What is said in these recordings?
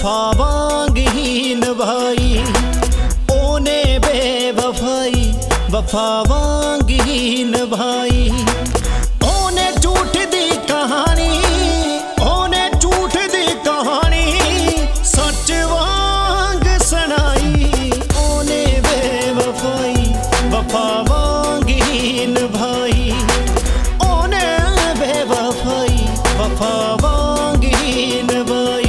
वफा वांग ही निभाई। ओने बेवफाई वफा वांग ही निभाई। ओने झूठ दी कहानी, ओने झूठ दी कहानी सच वांग सुनाई। ओने बेवफाई वफा वांग ही निभाई। ओने बेवफाई वफा वांग ही निभाई।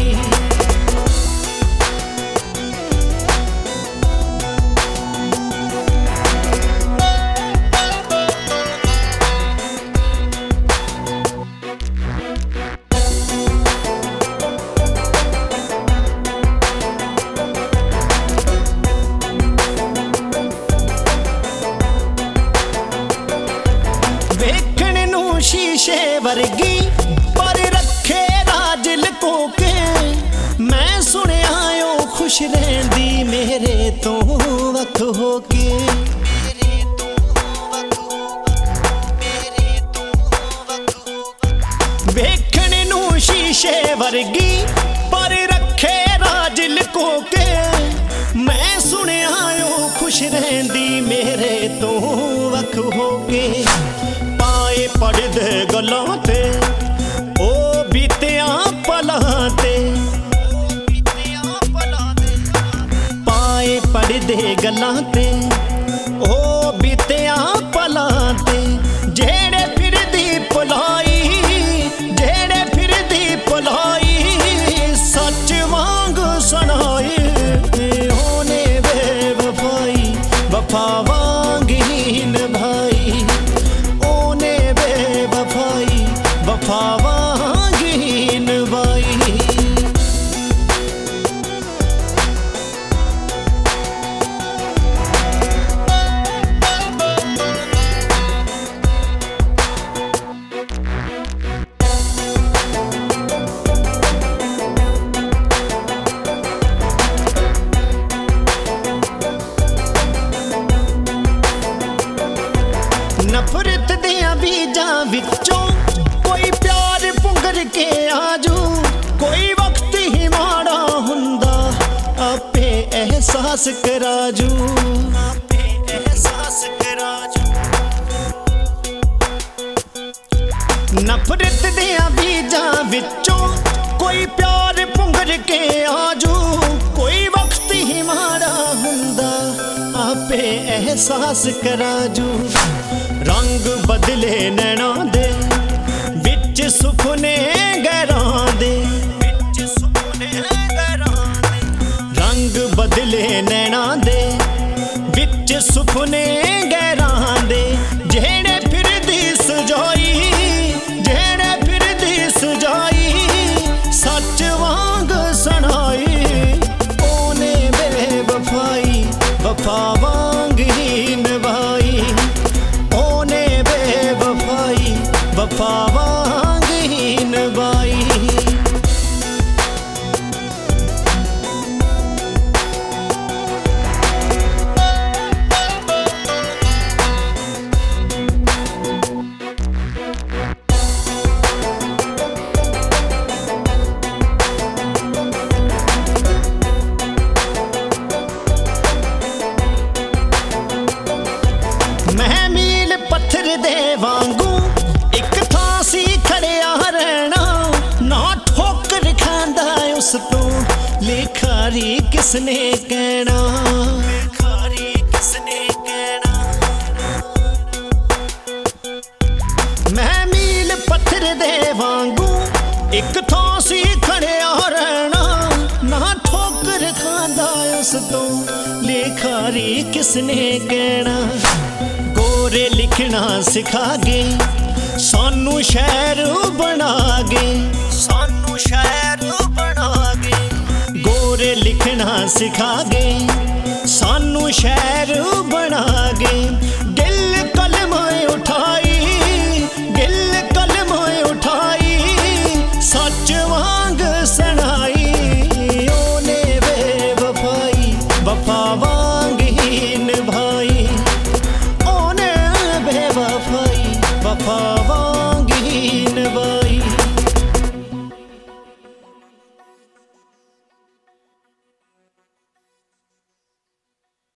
वेखण नूं शीशे वर्गी पर रखे राज लुको के। मैं सुनिया ओ खुश रहिंदी मेरे तो वख होके। वेखण नूं शीशे वर्गी पर रखे राज लुको के। मैं सुनिया ओ खुश रहिंदी मेरे तो वख होके। पाए पढ़दे गल्लां ते ओ बीतिया पलां ते। पाए पढ़दे गल्लां ते ओ बीतिया पलां ते। जेड़े फिरदी भुलाई, जेड़े फिरदी भुलाई सच वांग सुनाई। ओने बेवफाई वफा वांग ही निभाई। ओने बेवफाई वफा वांग ही निभाई। नफरत दियां बीजां विचों कोई प्यार पुंगर के आजू। कोई वक्त ही माड़ा हुंदा आपे एहसास कराजू। आपे एहसास कराजू। नफरत दियां बीजां विचों कोई प्यार पुंगर के आजू। कोई वक्त ही माड़ा हुंदा आपे एहसास कराजू। रंग बदले नैना दे विच सुपने गैरां दे। रंग बदले नैना दे विच सुपने गैरां दे। जेड़े फिरदी सजाई, जेड़े फिरदी सजाई सच वांग सुनाई। ओने बेवफाई वफा वांग ही निभाई। ओने बेवफाई वफा वांग ही निभाई। मैं मील पत्थर दे वांगू एक थां सी खड़िया रहना। ना ठोकर खांदा उस तो लेखारी किसने कहना। लेखारी किसने कहना। मैं मील पत्थर दे वांगू एक थां सी खड़िया रहना। ना ठोकर खांदा उस तो लेखारी किसने कहना। गोरे लिखना सिखा गए सानू शहर बना गए। सानू शहर बना गए। गोरे लिखना सिखा गए सानू शहर बना गए। दिल कलम उठाई, दिल कलम उठाई सच वांग